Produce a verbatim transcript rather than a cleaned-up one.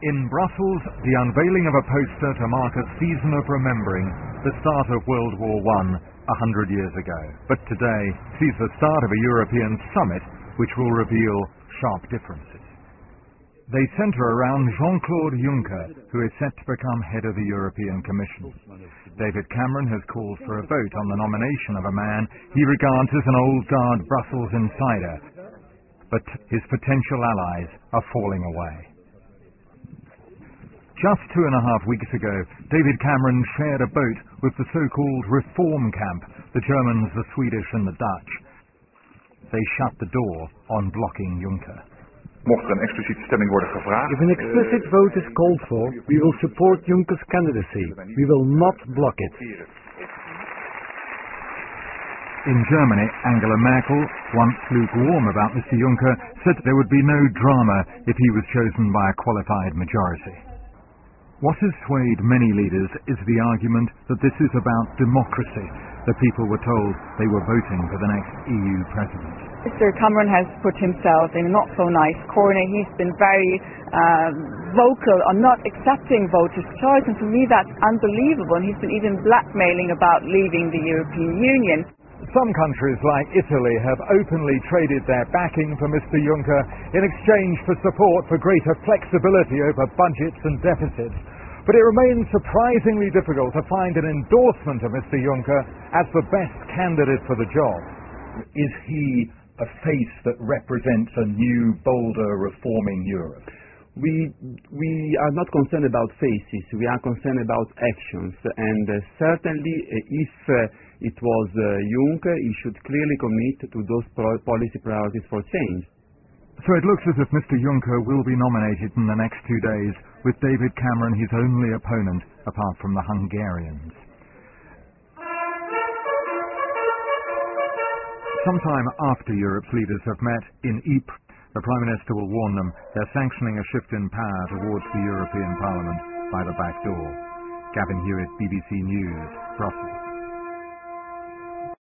In Brussels, the unveiling of a poster to mark a season of remembering the start of World War One a hundred years ago. But today sees the start of a European summit which will reveal sharp differences. They centre around Jean-Claude Juncker, who is set to become head of the European Commission. David Cameron has called for a vote on the nomination of a man he regards as an old guard Brussels insider, but his potential allies are falling away. Just two and a half weeks ago, David Cameron shared a boat with the so-called Reform Camp, the Germans, the Swedish and the Dutch. They shut the door on blocking Juncker. Mocht er een expliciete stemming worden gevraagd... If an explicit vote is called for, we will support Juncker's candidacy. We will not block it. In Germany, Angela Merkel, once lukewarm about Mister Juncker, said there would be no drama if he was chosen by a qualified majority. What has swayed many leaders is the argument that this is about democracy. The people were told they were voting for the next E U president. Mister Cameron has put himself in a not-so-nice corner. He's been very um, vocal on not accepting voters' choice, and for me that's unbelievable. And he's been even blackmailing about leaving the European Union. Some countries like Italy have openly traded their backing for Mister Juncker in exchange for support for greater flexibility over budgets and deficits. But it remains surprisingly difficult to find an endorsement of Mister Juncker as the best candidate for the job. Is he a face that represents a new, bolder, reforming Europe? We, we are not concerned about faces, we are concerned about actions, and uh, certainly uh, if uh, it was uh, Juncker, he should clearly commit to those pro policy priorities for change. So it looks as if Mister Juncker will be nominated in the next two days, with David Cameron his only opponent, apart from the Hungarians. Sometime after Europe's leaders have met in Ypres, the Prime Minister will warn them they're sanctioning a shift in power towards the European Parliament by the back door. Gavin Hewitt, B B C News, Brussels.